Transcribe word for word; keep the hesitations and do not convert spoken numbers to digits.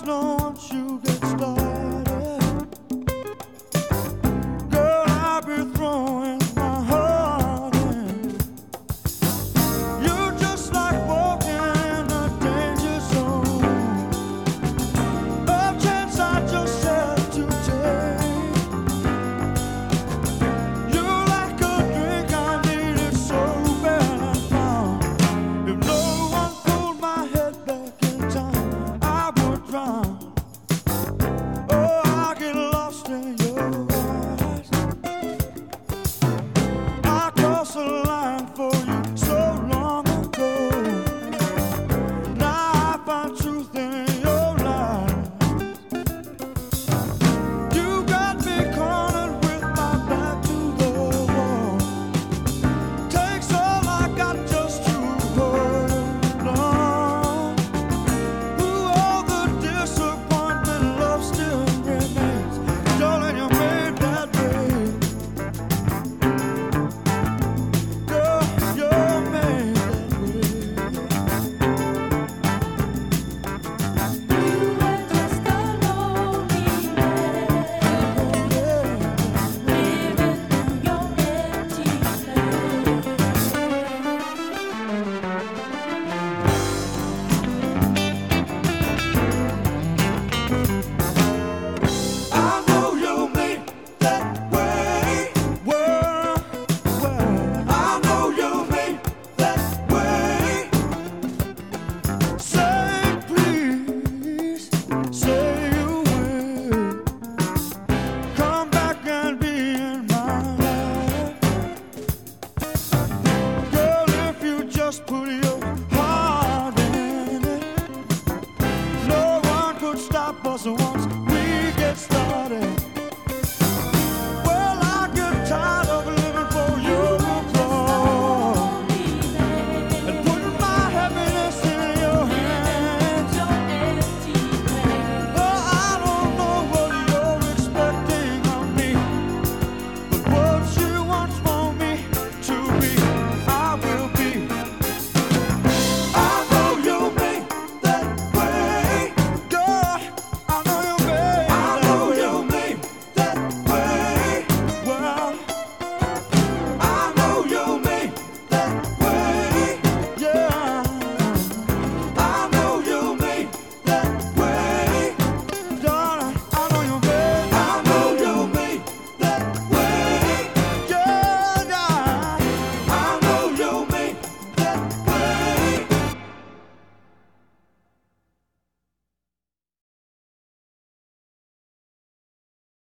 know once you get started, girl, I'll be throwing my heart in. You're just like walking in a danger zone, a chance I just have to take. You're like a drink I needed so bad I found. If no one pulled my head back in time, I would drown. Oh, I get lost in your eyes. I crossed the line for you so long ago. Now I find truth in your lies. You got me cornered with my back to the wall. Takes all I got just to hold on. Through all the disappointment, love still remains. Darling, you made that way. Girl, you're made that way. You were just a lonely man, living in your empty land. I know you made that way. Well, well, I know you made that way. Say please, say you will come back and be in my life. Girl, if you just put your heart in it, no one could stop us once